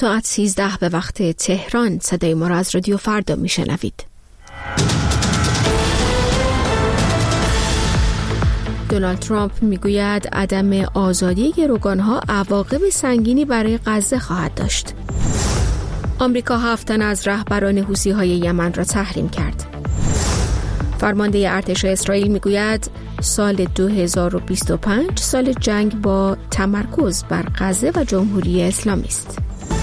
ساعت 13 به وقت تهران. صدای ما را از رادیو فردا میشنوید. دونالد ترامپ میگوید عدم آزادی گروگانها عواقب سنگینی برای غزه خواهد داشت. آمریکا 7 تن از رهبران حوثی‌های یمن را تحریم کرد. فرمانده ارتش اسرائیل میگوید سال 2025 سال جنگ با تمرکز بر غزه و جمهوری اسلامی است.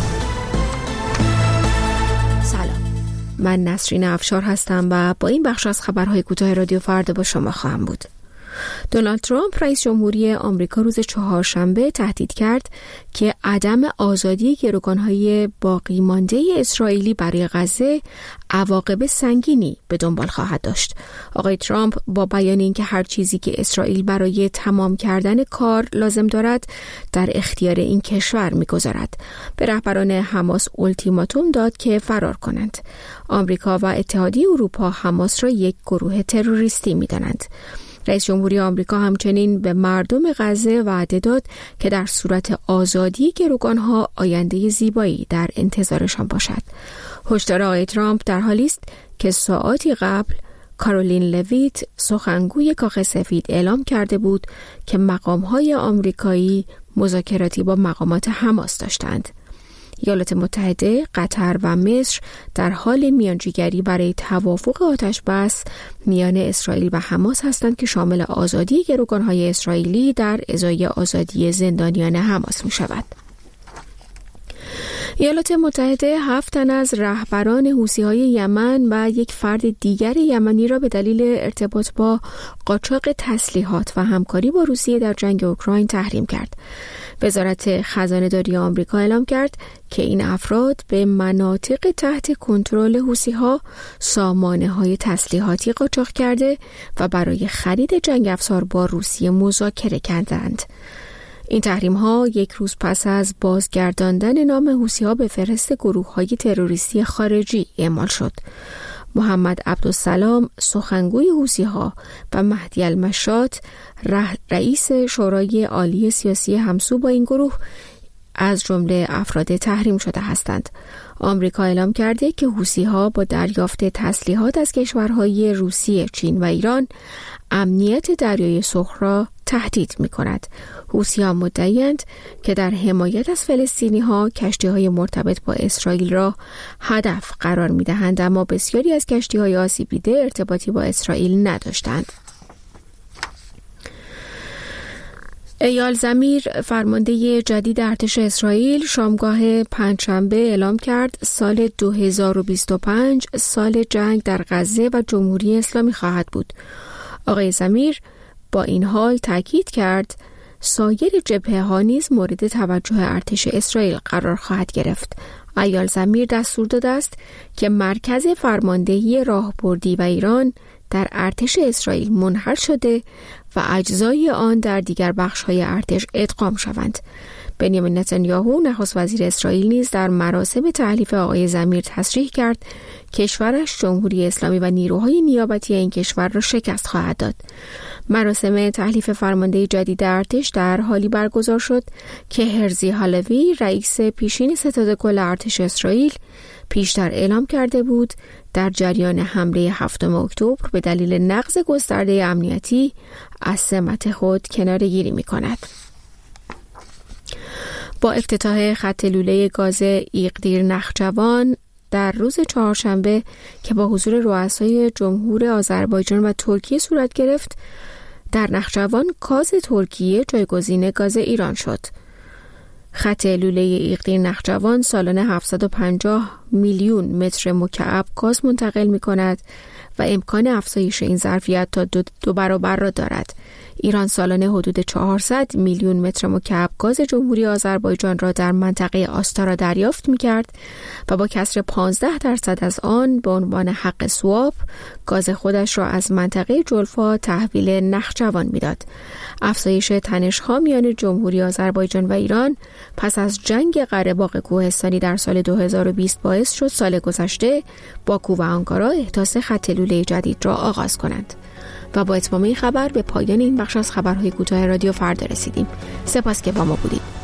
سلام، من نسرین افشار هستم و با این بخش از خبرهای کوتاه رادیو فردا با شما خواهم بود. دونالد ترامپ رئیس جمهوری آمریکا روز چهارشنبه تهدید کرد که عدم آزادی گروگانهای باقی مانده اسرائیلی برای غزه عواقب سنگینی به دنبال خواهد داشت. آقای ترامپ با بیان اینکه هر چیزی که اسرائیل برای تمام کردن کار لازم دارد در اختیار این کشور می‌گذارد. به رهبران حماس اولتیماتوم داد که فرار کنند. آمریکا و اتحادیه اروپا حماس را یک گروه تروریستی می‌دانند. رئیس جمهوری آمریکا همچنین به مردم غزه وعده داد که در صورت آزادی گروگانها آینده زیبایی در انتظارشان باشد. هشدار آقای ترامپ در حالی است که ساعاتی قبل کارولین لویت سخنگوی کاخ سفید اعلام کرده بود که مقام‌های آمریکایی مذاکراتی با مقامات حماس داشتند. ایالات متحده، قطر و مصر در حال میانجیگری برای توافق آتش‌بس میان اسرائیل و حماس هستند که شامل آزادی گروگانهای اسرائیلی در ازای آزادی زندانیان حماس می شود. ایالات متحده 7 تن از رهبران حوثی‌های یمن و یک فرد دیگر یمنی را به دلیل ارتباط با قاچاق تسلیحات و همکاری با روسیه در جنگ اوکراین تحریم کرد. وزارت خزانه‌داری آمریکا اعلام کرد که این افراد به مناطق تحت کنترل حوثی‌ها سامانه‌های تسلیحاتی قاچاق کرده و برای خرید جنگ افزار با روسیه مذاکره کردند. این تحریم‌ها یک روز پس از بازگرداندن نام حوثی‌ها به فهرست گروه‌های تروریستی خارجی اعمال شد. محمد عبدالسلام سخنگوی حوثی‌ها و مهدی المشاط رئیس شورای عالی سیاسی همسو با این گروه از جمله افراد تحریم شده هستند. آمریکا اعلام کرده که حوثی‌ها با دریافت تسلیحات از کشورهای روسیه، چین و ایران امنیت دریای سرخ را تهدید می‌کند. حوثی‌ها مدعی‌اند که در حمایت از فلسطینی‌ها کشتی‌های مرتبط با اسرائیل را هدف قرار می‌دهند، اما بسیاری از کشتی‌های آسیب دیده ارتباطی با اسرائیل نداشتند. ایال زمیر فرمانده جدید ارتش اسرائیل شامگاه پنجشنبه اعلام کرد سال 2025 سال جنگ در غزه و جمهوری اسلامی خواهد بود. آقای زمیر با این حال تاکید کرد سایر جبهه‌ها نیز مورد توجه ارتش اسرائیل قرار خواهد گرفت. ایال زمیر دستور داده است که مرکز فرماندهی راهبردی و ایران در ارتش اسرائیل منحل شده و اجزای آن در دیگر بخش‌های ارتش ادغام شوند. بنیامین نتانیاهو نخست وزیر اسرائیل نیز در مراسم تحلیف آقای زمیر تصریح کرد کشورش جمهوری اسلامی و نیروهای نیابتی این کشور را شکست خواهد داد. مراسم تحلیف فرمانده جدید ارتش در حالی برگزار شد که هرزی هالوی رئیس پیشین ستاد کل ارتش اسرائیل پیشتر اعلام کرده بود در جریان حمله 7 اکتبر به دلیل نقض گسترده امنیتی از سمت خود کناره‌گیری می‌کند. با افتتاح خط لوله گاز ایقدیر نخجوان در روز چهارشنبه که با حضور رؤسای جمهور آذربایجان و ترکیه صورت گرفت، در نخجوان گاز ترکیه جایگزین گاز ایران شد. خط لوله ایقدیر نخجوان سالانه 750 میلیون متر مکعب گاز منتقل می کند و امکان افزایش این ظرفیت تا دو برابر را دارد. ایران سالانه حدود 400 میلیون متر مکعب گاز جمهوری آذربایجان را در منطقه آستارا دریافت می‌کرد و با کسر 15% از آن به عنوان حق سواب گاز خودش را از منطقه جلفا تحویل نخجوان می‌داد. افزایش تنش‌ها میان جمهوری آذربایجان و ایران پس از جنگ قره‌باغ کوهستانی در سال 2020 باعث شد سال گذشته باکو و آنکارا احداث خط لوله جدید را آغاز کنند. و با اتمام این خبر به پایان این بخش از خبرهای کوتاه رادیو فردا رسیدیم. سپاس که با ما بودید.